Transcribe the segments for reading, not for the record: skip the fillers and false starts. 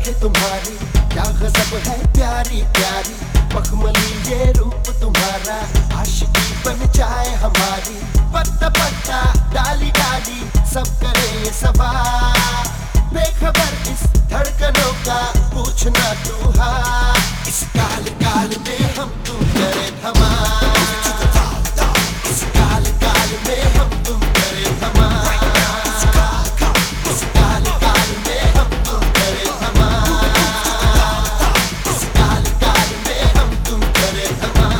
आंखें तुम्हारी, क्या गजब है प्यारी प्यारी, मखमली ये रूप तुम्हारा, आशिकी बन जाए हमारी। पत्ता पत्ता डाली डाली सब करे सवार, बेखबर इस धड़कनों का पूछना तू हाल। इस काल काल में हम तुम करे धमाल, इस काल काल में हम तुम करे धमाल, इस काल काल में हम तुम करे धमाल, इस काल काल में हम तुम करे धमाल।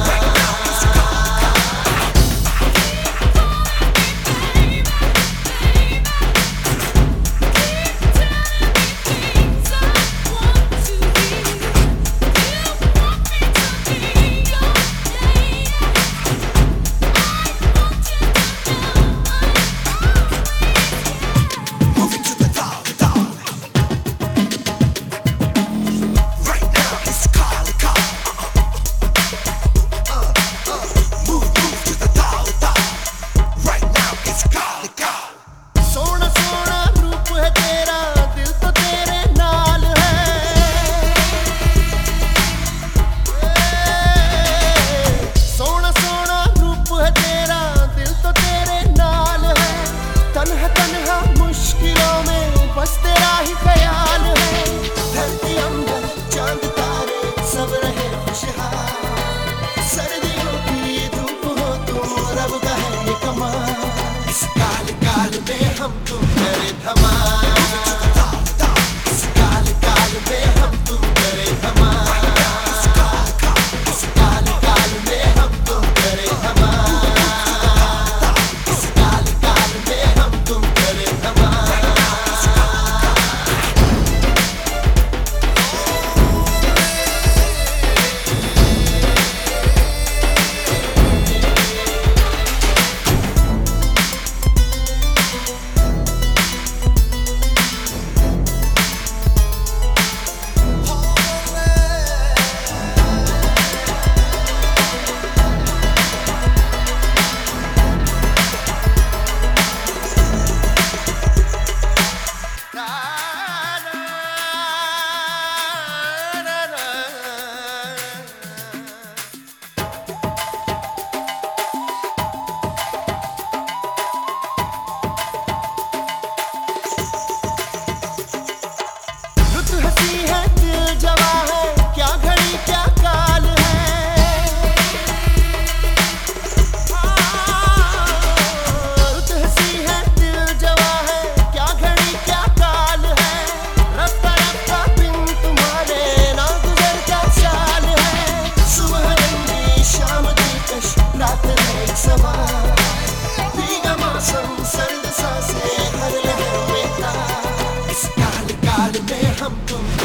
मुश्किलों में बस तेरा ही ख्याल है, धरती अंबर चांद तारे सब रहे खुशहाल, सर्दियों की धूप हो तुम रब का है ये कमाल। इस काल काल में हम तुम करे धमाल, इस काल काल में हम तुम करे धमाल, इस काल काल में हम तुम करे धमाल, इस काल काल में हम तुम करे धमाल। सर्द सांसें हर लहर में तार, इस काल काल में हम तुम